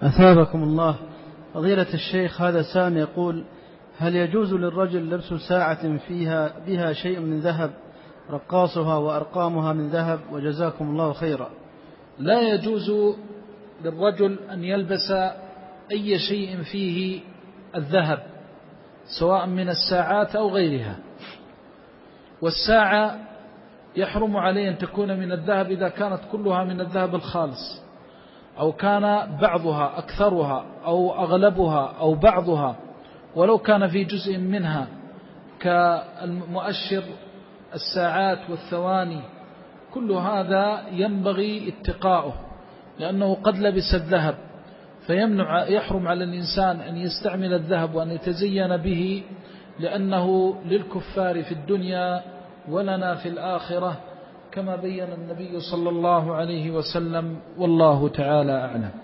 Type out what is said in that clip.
أثابكم الله. فضيلة الشيخ، هذا سام يقول: هل يجوز للرجل لبس ساعة بها شيء من ذهب رقاصها وأرقامها من ذهب؟ وجزاكم الله خيرا. لا يجوز للرجل أن يلبس أي شيء فيه الذهب، سواء من الساعات أو غيرها. والساعة يحرم عليه أن تكون من الذهب إذا كانت كلها من الذهب الخالص، أو كان بعضها أكثرها أو أغلبها أو بعضها، ولو كان في جزء منها كالمؤشر الساعات والثواني. كل هذا ينبغي اتقاؤه، لأنه قد لبس الذهب يحرم على الإنسان أن يستعمل الذهب وأن يتزين به، لأنه للكفار في الدنيا ولنا في الآخرة، كما بين النبي صلى الله عليه وسلم، والله تعالى أعلم.